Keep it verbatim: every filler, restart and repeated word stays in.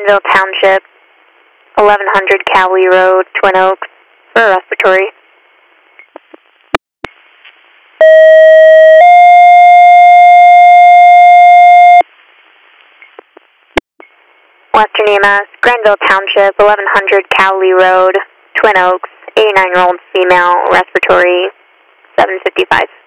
Granville Township, eleven hundred Cowley Road, Twin Oaks, for a respiratory. Western E M S, Granville Township, eleven hundred Cowley Road, Twin Oaks, eighty-nine year old female, respiratory, seven fifty-five.